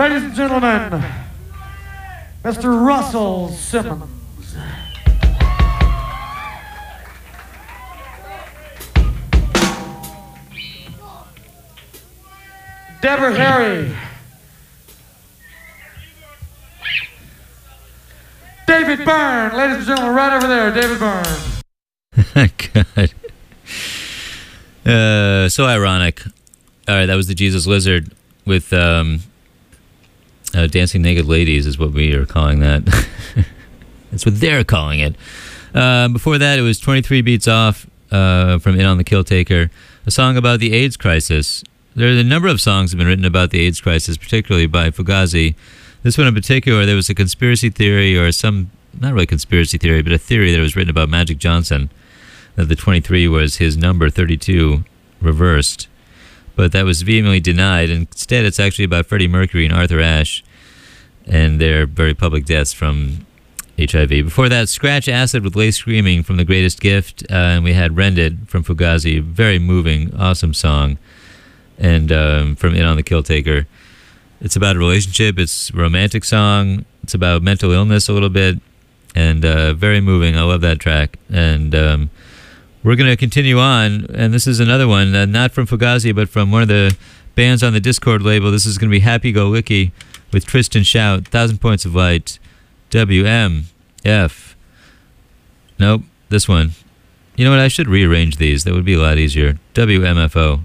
Ladies and gentlemen, Mr. Russell Simmons. Deborah Harry. David Byrne. Ladies and gentlemen, right over there, David Byrne. God. So ironic. All right, that was the Jesus Lizard with Dancing Naked Ladies is what we are calling that. That's what they're calling it. Before that, it was 23 Beats Off from In on the Kill Taker, a song about the AIDS crisis. There are a number of songs that have been written about the AIDS crisis, particularly by Fugazi. This one in particular, there was a conspiracy theory, or some, not really conspiracy theory, but a theory that was written about Magic Johnson, that the 23 was his number 32 reversed. But that was vehemently denied. Instead, it's actually about Freddie Mercury and Arthur Ashe and their very public deaths from HIV. Before that, Scratch Acid with Lay Screaming from The Greatest Gift, and we had Rend It from Fugazi, very moving, awesome song, and from In on the Kill Taker. It's about a relationship, it's a romantic song, it's about mental illness a little bit, and very moving. I love that track. And we're going to continue on, and this is another one, not from Fugazi, but from one of the bands on the Discord label. This is going to be Happy Go Licky with Tristan Shout, 1,000 Points of Light, WMF. Nope, this one. You know what, I should rearrange these. That would be a lot easier. WMFO.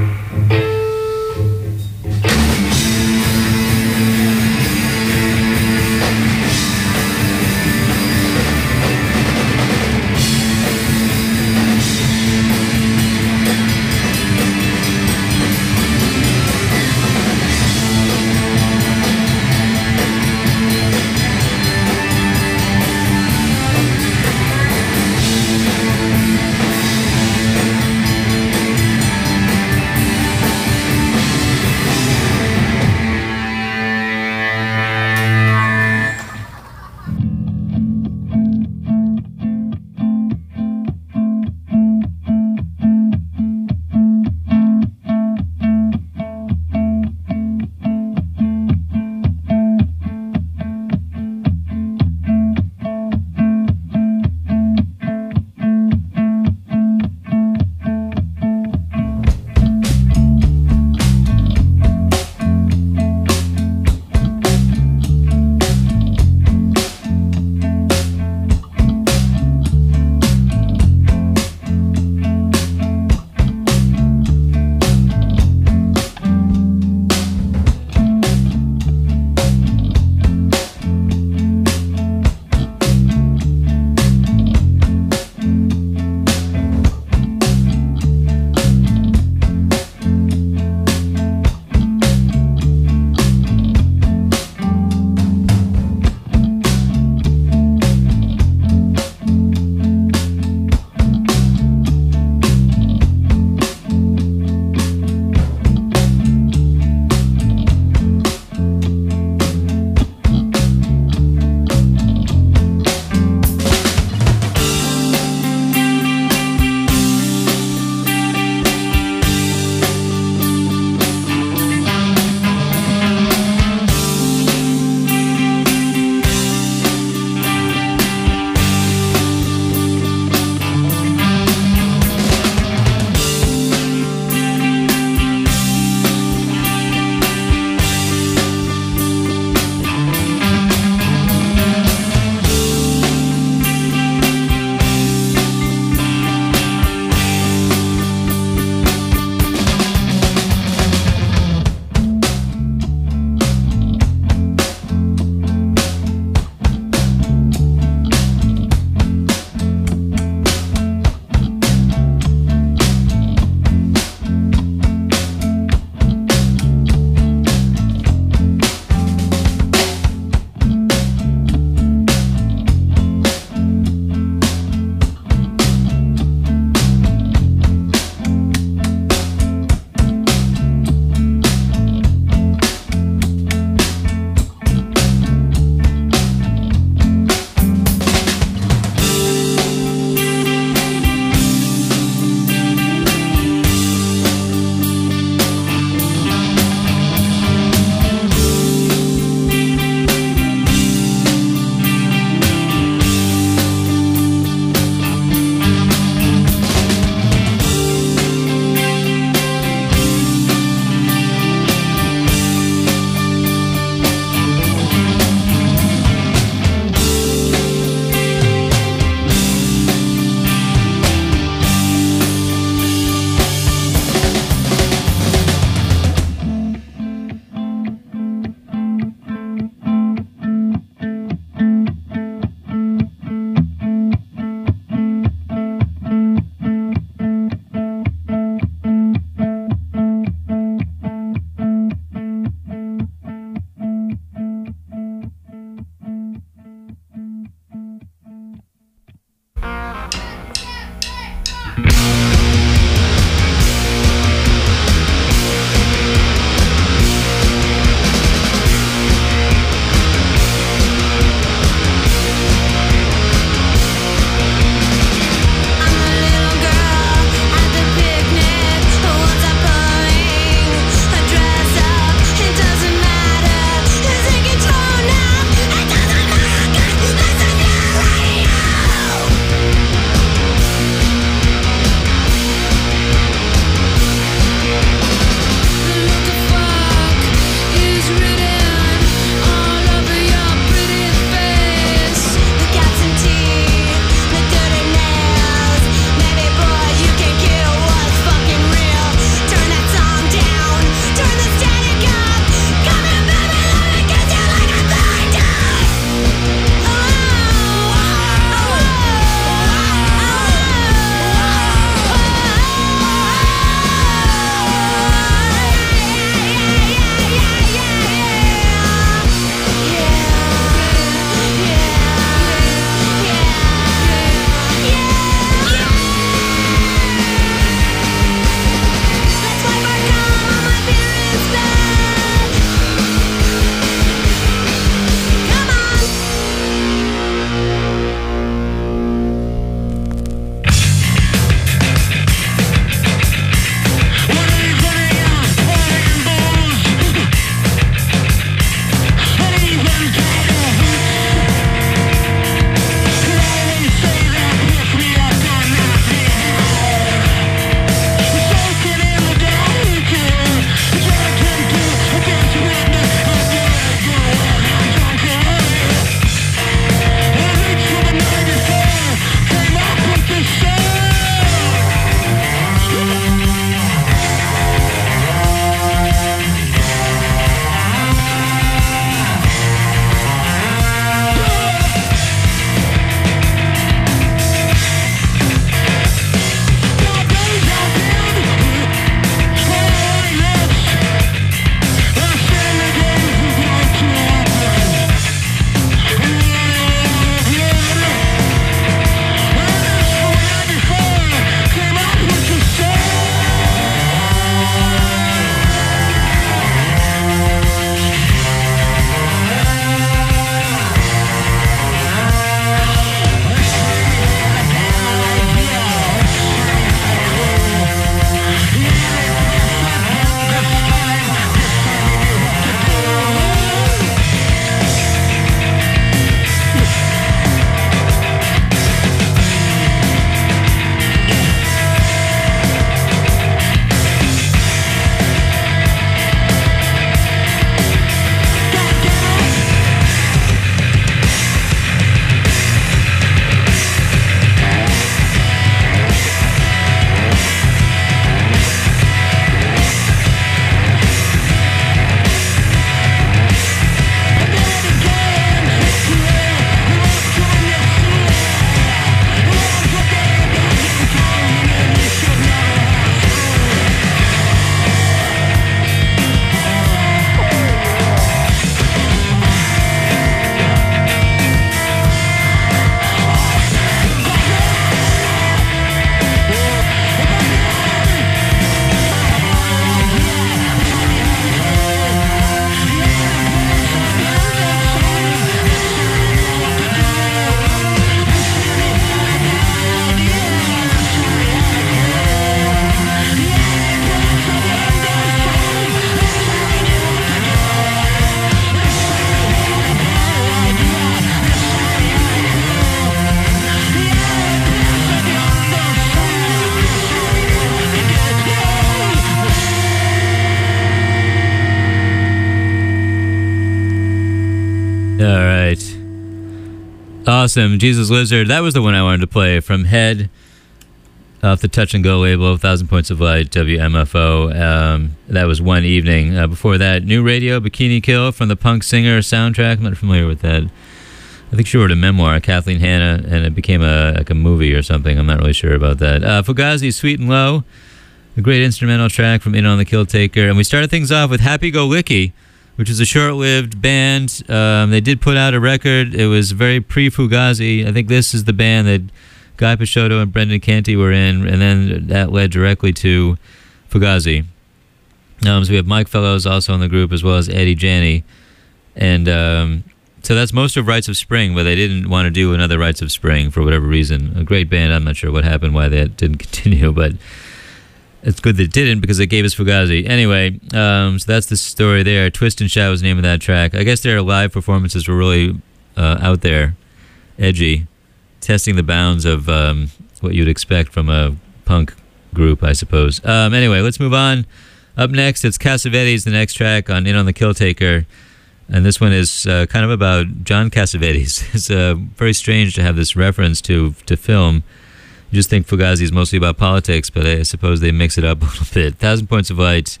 Awesome. Jesus Lizard. That was the one I wanted to play from Head off the Touch and Go label, 1,000 Points of Light, WMFO. That was One Evening. Before that, New Radio, Bikini Kill from the Punk Singer soundtrack. I'm not familiar with that. I think she wrote a memoir, Kathleen Hanna, and it became a movie or something. I'm not really sure about that. Fugazi, Sweet and Low, a great instrumental track from In on the Kill Taker. And we started things off with Happy Go Licky, which is a short-lived band. They did put out a record. It was very pre-Fugazi. I think this is the band that Guy Peixoto and Brendan Canty were in, and then that led directly to Fugazi. So we have Mike Fellows also in the group, as well as Eddie Janney. And so that's most of Rites of Spring, but they didn't want to do another Rites of Spring for whatever reason. A great band. I'm not sure what happened, why that didn't continue, but it's good that it didn't because it gave us Fugazi. Anyway, so that's the story there. Twist and Shout was the name of that track. I guess their live performances were really out there, edgy, testing the bounds of what you'd expect from a punk group, I suppose. Anyway, let's move on. Up next, it's Cassavetes, the next track on In on the Kill Taker. And this one is kind of about John Cassavetes. It's very strange to have this reference to film. You just think Fugazi is mostly about politics, but I suppose they mix it up a little bit. 1,000 Points of Light,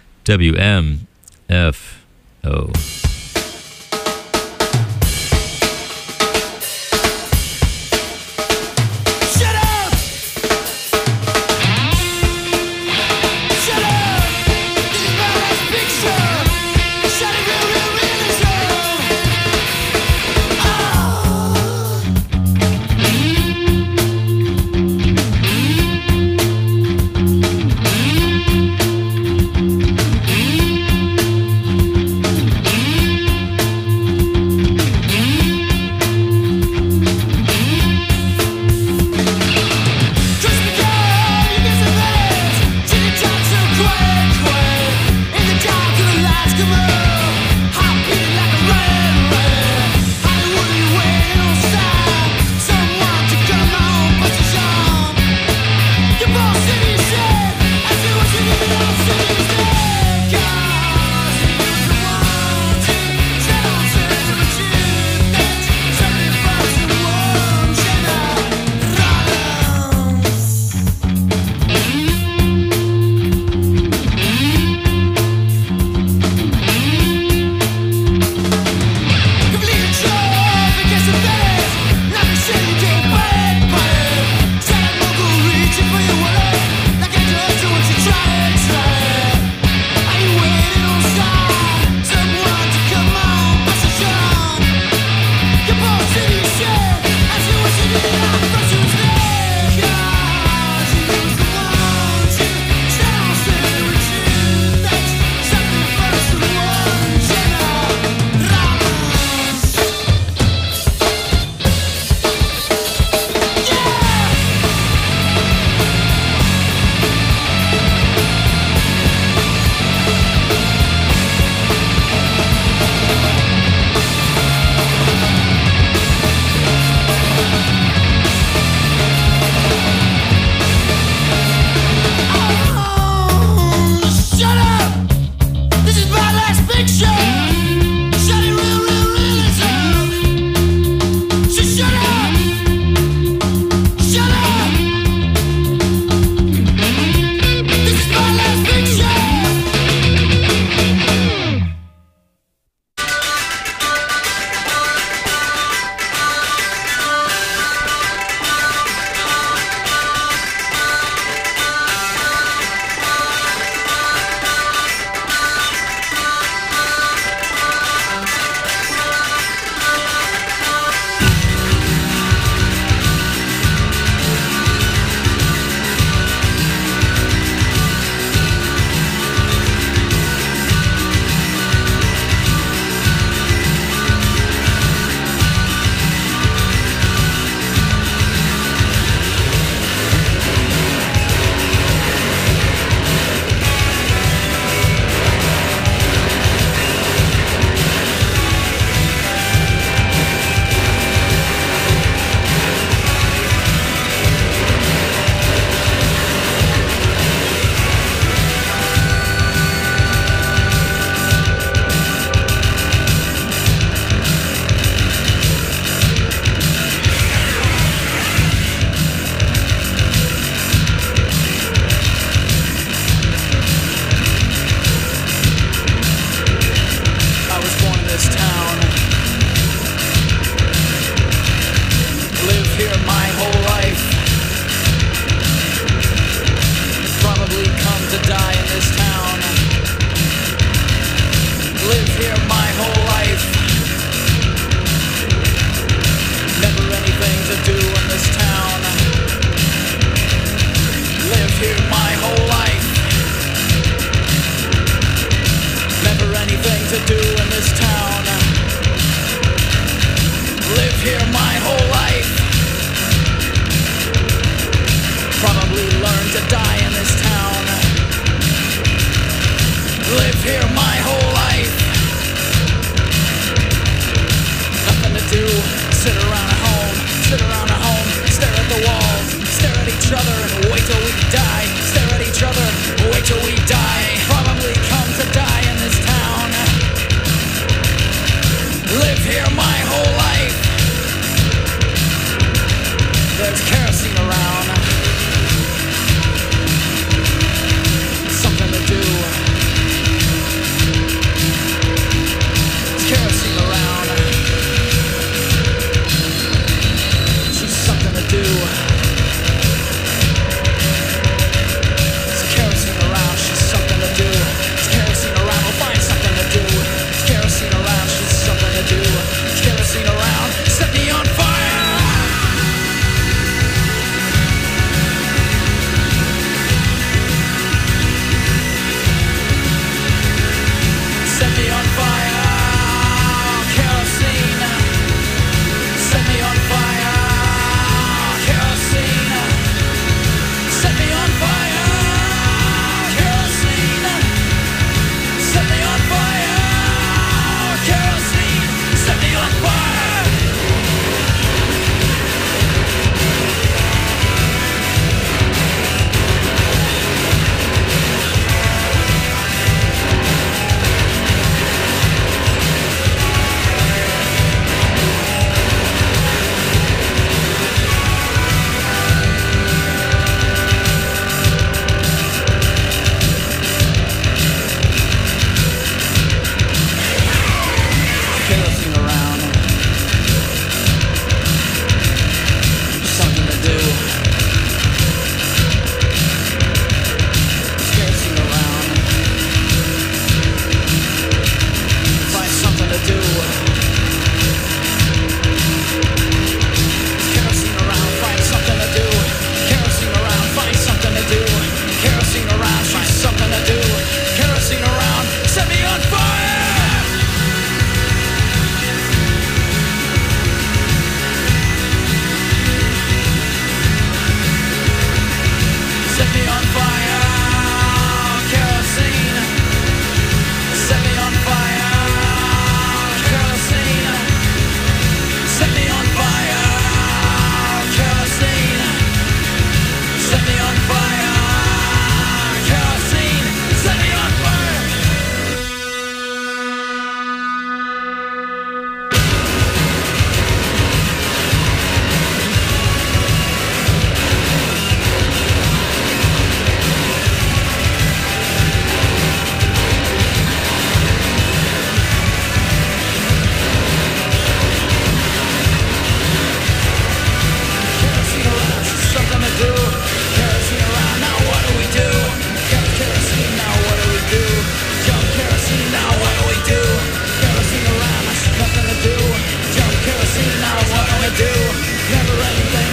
WMFO.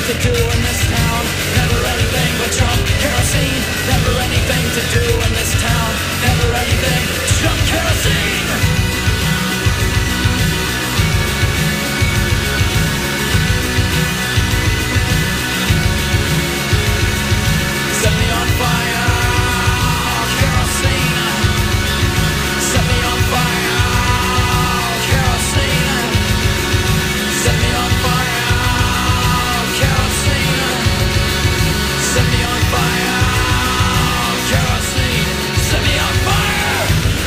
to do in this town. Never anything but junk kerosene. Never anything to do in this town. Never anything but junk kerosene. Set me on fire, kerosene. Set me on fire, kerosene. Set me on fire, kerosene. Set me on fire, kerosene. Set me on fire.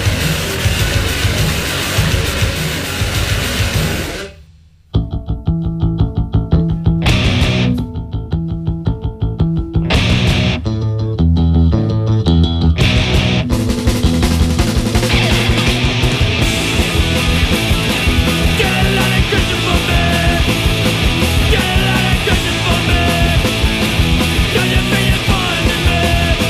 Get a lot of cushion for me. Get a lot of cushion for me. Got you being fun to me.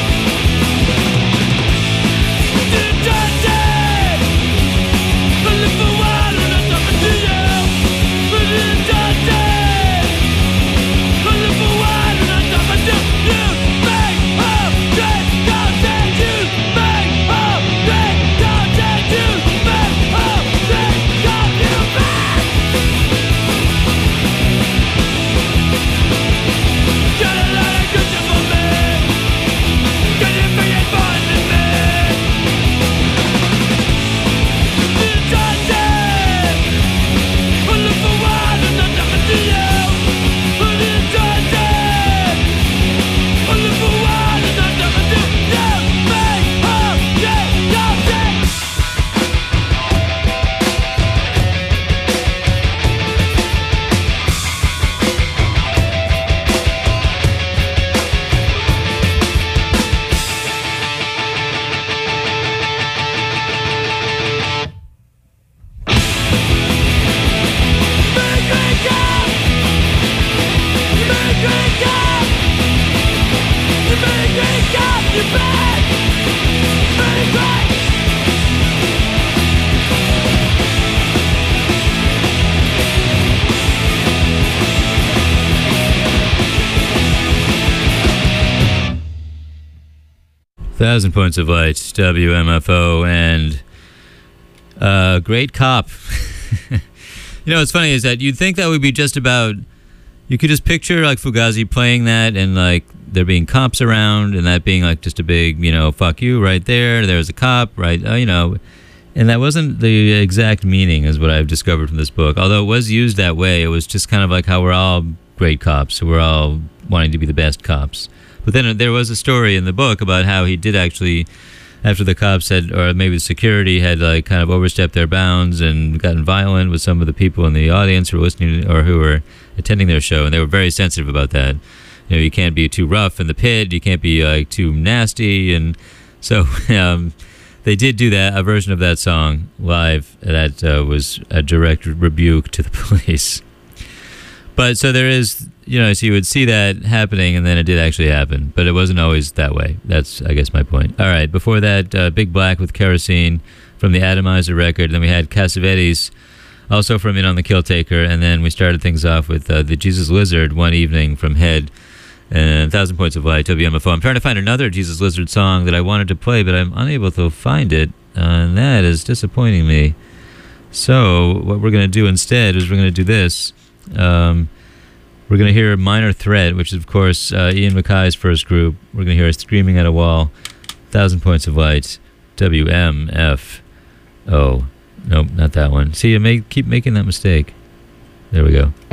Dirty. I live for a while and I'm talking to you. Dirty. I live for a while and I'm talking to you. Make up, great, don't take you. Make up, great, don't take you. Make up, great, don't you back. Got a lot of cushion for me. Got you being fun to me. Dirty. I live for a while and I'm talking to you. Dirty. I live for a while and I'm talking to you. Make up, great, don't take. Thousand Points of Light, WMFO, and Great Cop. You know, what's funny is that you'd think that would be just about, you could just picture like Fugazi playing that and like there being cops around and that being like just a big, you know, fuck you right there. There's a cop, right? You know, and that wasn't the exact meaning is what I've discovered from this book. Although it was used that way, it was just kind of like how we're all great cops. So we're all wanting to be the best cops. But then there was a story in the book about how he did actually, after the cops had, or maybe the security had like kind of overstepped their bounds and gotten violent with some of the people in the audience who were listening or who were attending their show, and they were very sensitive about that. You know, you can't be too rough in the pit, you can't be like too nasty, and so they did do that, a version of that song live that was a direct rebuke to the police. But so there is, you know, so you would see that happening, and then it did actually happen. But it wasn't always that way. That's, I guess, my point. All right, before that, Big Black with Kerosene from the Atomizer record. Then we had Cassavetes, also from In on the Kill Taker. And then we started things off with the Jesus Lizard, One Evening from Head. And 1,000 Points of Light, WMFO. I'm trying to find another Jesus Lizard song that I wanted to play, but I'm unable to find it. And that is disappointing me. So what we're going to do instead is we're going to do this. We're going to hear Minor Threat, which is, of course, Ian Mackay's first group. We're going to hear Screaming at a Wall, 1,000 Points of Light, WMFO. Nope, not that one. See, you keep making that mistake. There we go.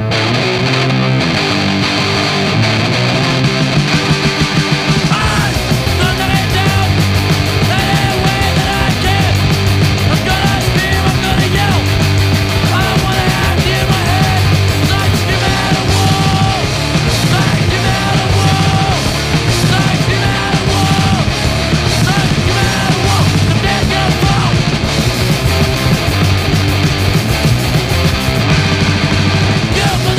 Give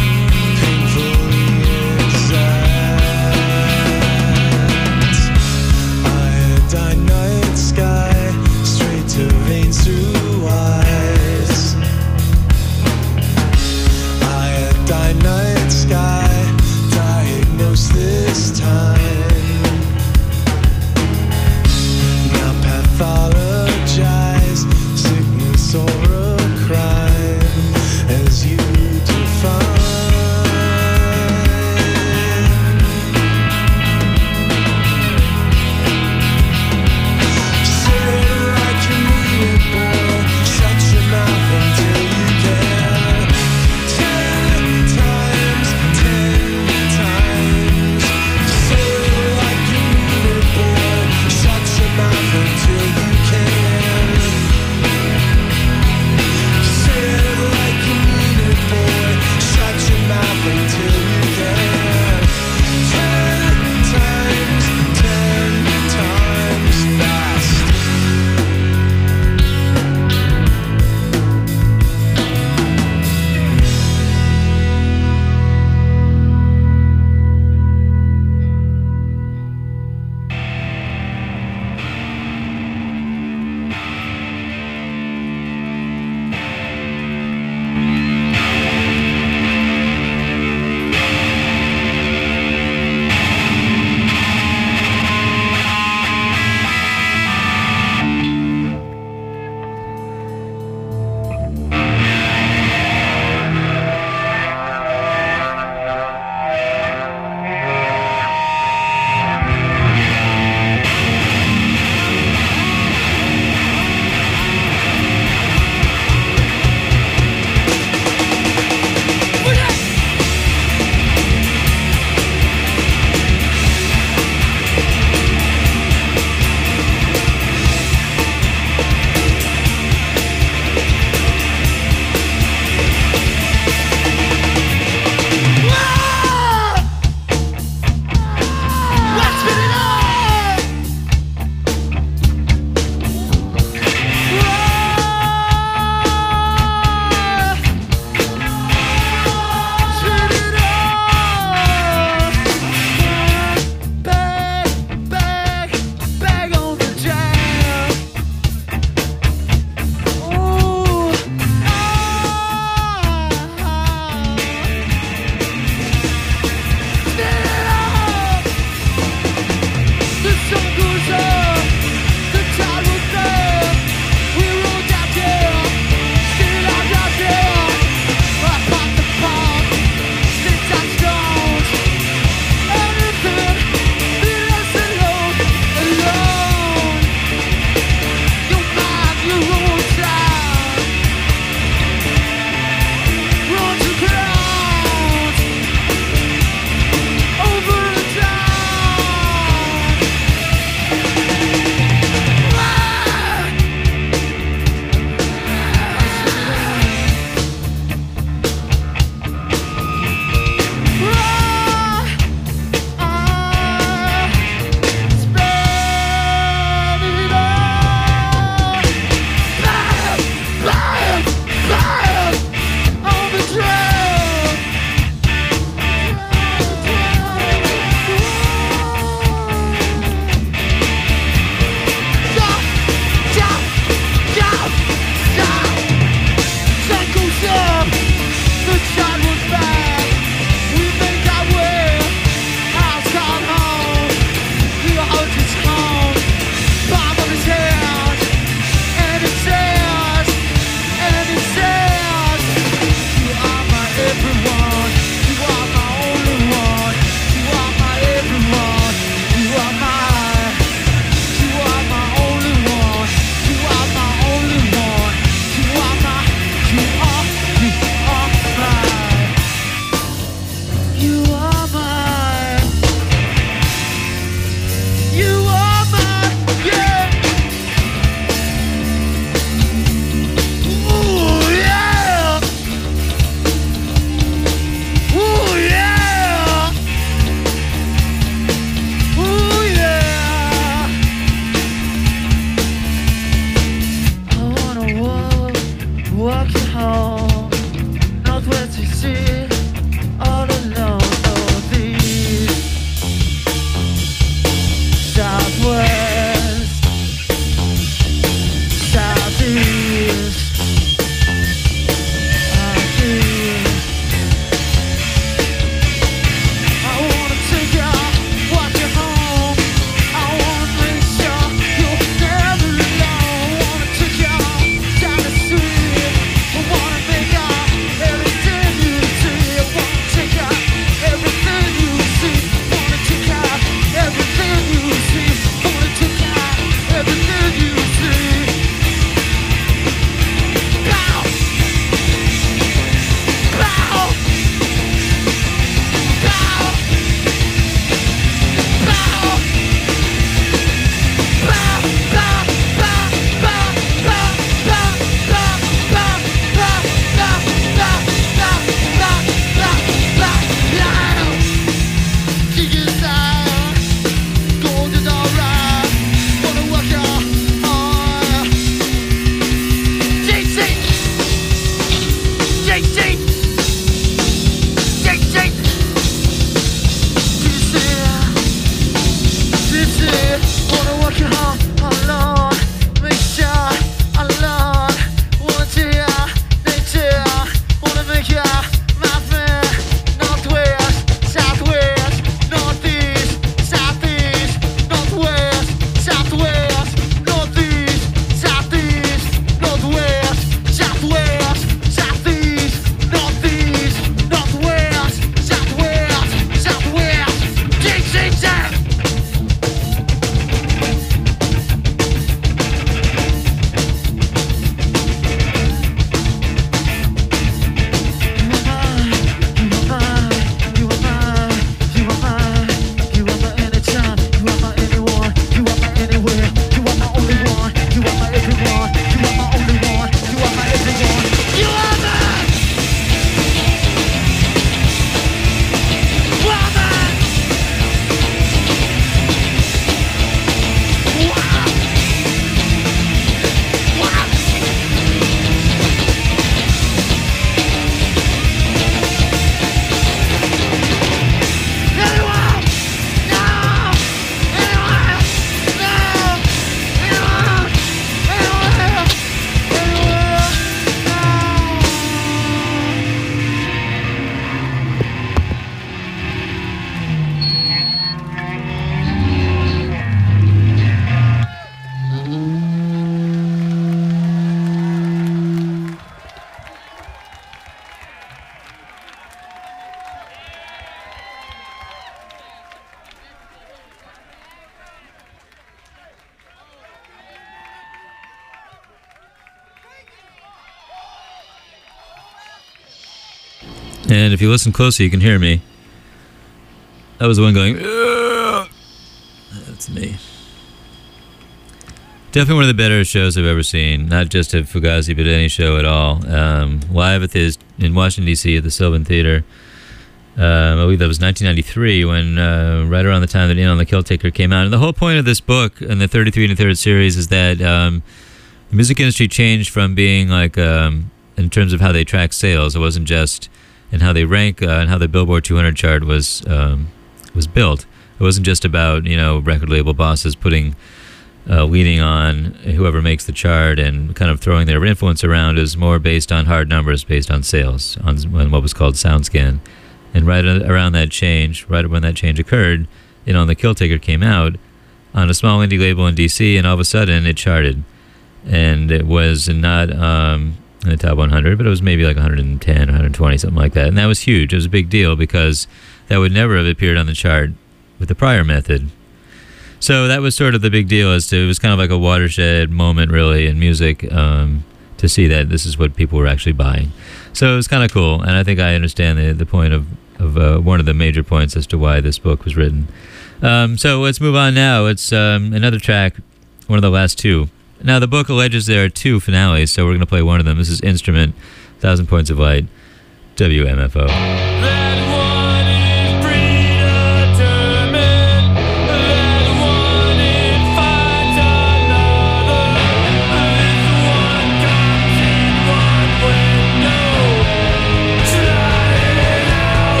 And if you listen closely, you can hear me. That was the one going, "Ugh." That's me. Definitely one of the better shows I've ever seen. Not just at Fugazi, but any show at all. Live at this in Washington, D.C. at the Sylvan Theater. I believe that was 1993, when right around the time that In on the Kill Taker came out. And the whole point of this book and the 33 and a Third series is that the music industry changed from being like, in terms of how they track sales, it wasn't just in how they rank and how the Billboard 200 chart was built. It wasn't just about, record label bosses leaning on whoever makes the chart and kind of throwing their influence around. Is more based on hard numbers, based on sales, on what was called SoundScan. And right around that change, right when that change occurred, In on the Kill Taker came out on a small indie label in DC, and all of a sudden it charted. And it was not in the top 100, but it was maybe like 110, 120, something like that. And that was huge. It was a big deal because that would never have appeared on the chart with the prior method. So that was sort of the big deal. It was kind of like a watershed moment, really, in music, to see that this is what people were actually buying. So it was kind of cool, and I think I understand the point of one of the major points as to why this book was written. So let's move on now. It's another track, one of the last two. Now, the book alleges there are two finales, so we're going to play one of them. This is Instrument, 1,000 Points of Light, WMFO. That one is predetermined. That one it finds another. This one comes in one window. Sliding out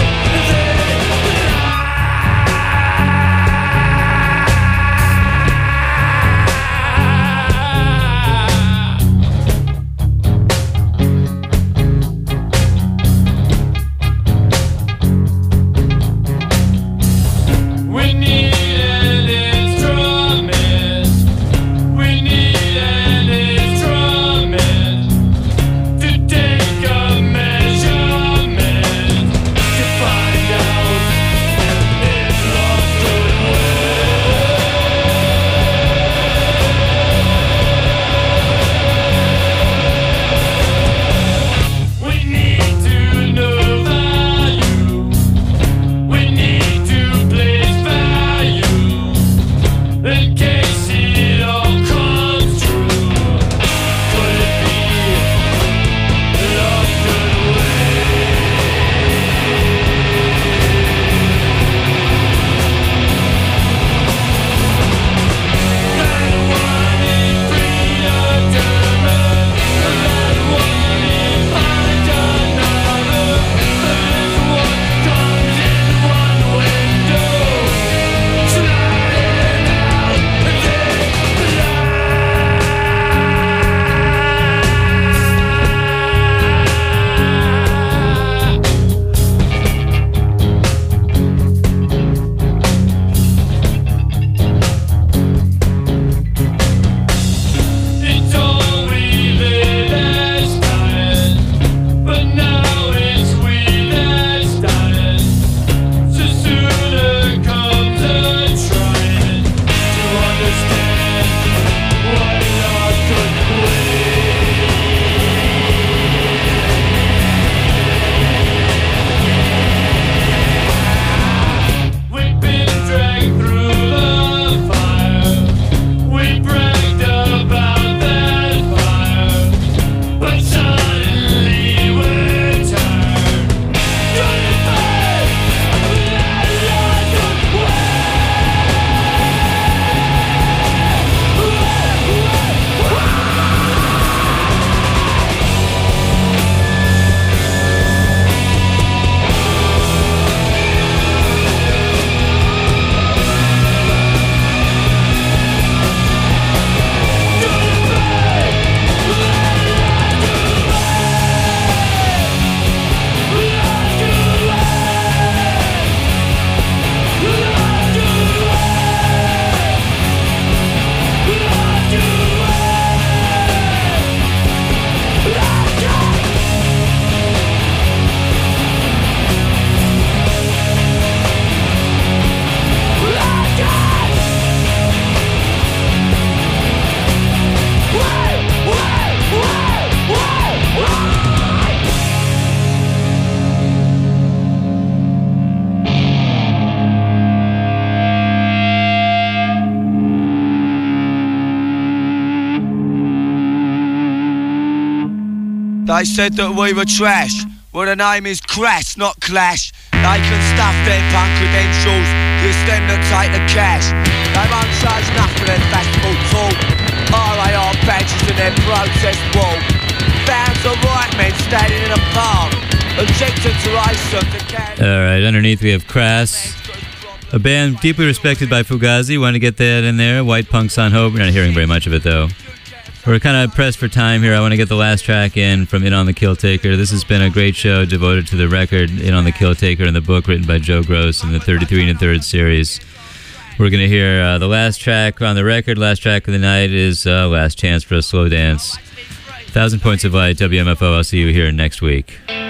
They said that we were trash. Well, the name is Crash, not Clash. They can stuff their punk credentials, just them that take the cash. They won't charge nothing for their festival talk. RAR badges in their protest wall. Fans of right men standing in a park, objecting to racism, to cash. Alright, underneath we have Crass, a band deeply respected by Fugazi. Want to get that in there. White Punks on Hope. We're not hearing very much of it though. We're kind of pressed for time here. I want to get the last track in from In on the Kill Taker. This has been a great show devoted to the record In on the Kill Taker and the book written by Joe Gross in the 33 and a third series. We're going to hear the last track on the record. Last track of the night is Last Chance for a Slow Dance. 1,000 Points of Light, WMFO. I'll see you here next week.